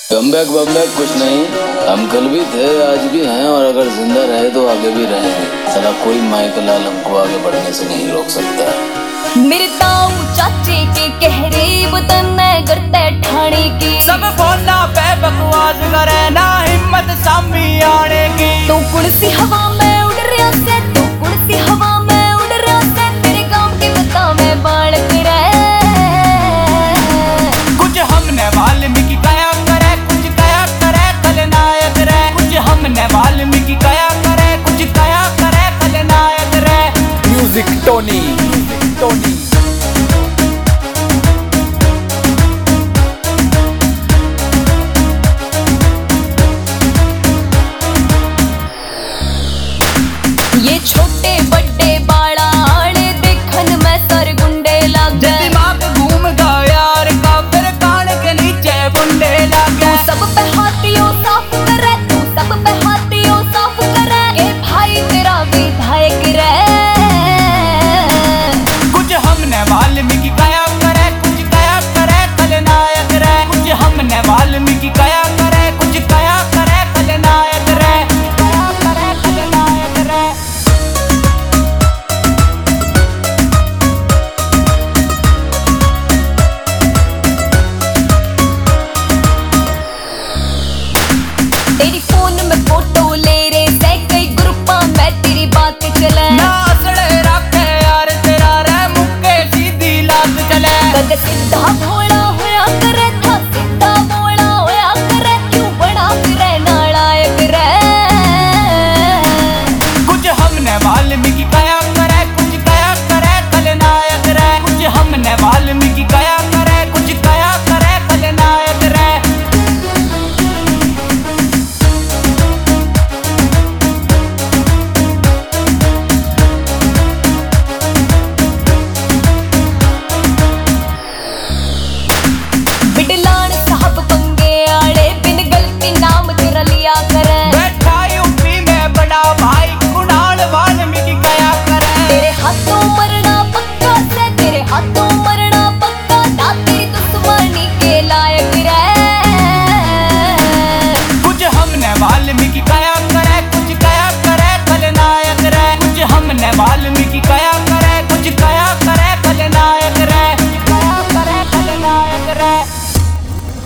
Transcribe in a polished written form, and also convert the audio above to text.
Comeback बमबैक कुछ नहीं, हम कल भी थे आज भी हैं और अगर जिंदा रहे तो आगे भी रहेंगे। साला कोई माइकल लाल हमको आगे बढ़ने से नहीं रोक सकता। मेरे ताऊ चाचे के कहरे वतन में करते ठाणे की सब बोला पे बकवास करे ना हिम्मत सामी आने की। तो कुर्सी हवा में उड़ रहा से, तो कुर्सी हवा में उड़ रहा से, तेरे गांव के बता में बाढ़ करे। कुछ हमने वाल्मीकि कया करे, कुछ कया करे खलनायक रे। कुछ हमने वाल्मीकि कया करे, कुछ कया करे खलनायक रे। Music Tony Tony. ये छोटे बड़े बाड़ा आड़े देखन में सर गुंडे लग गए। दिमाग घूम गया यार का, फिर कान के नीचे बुंडे लगे। सब पे हाथियों सा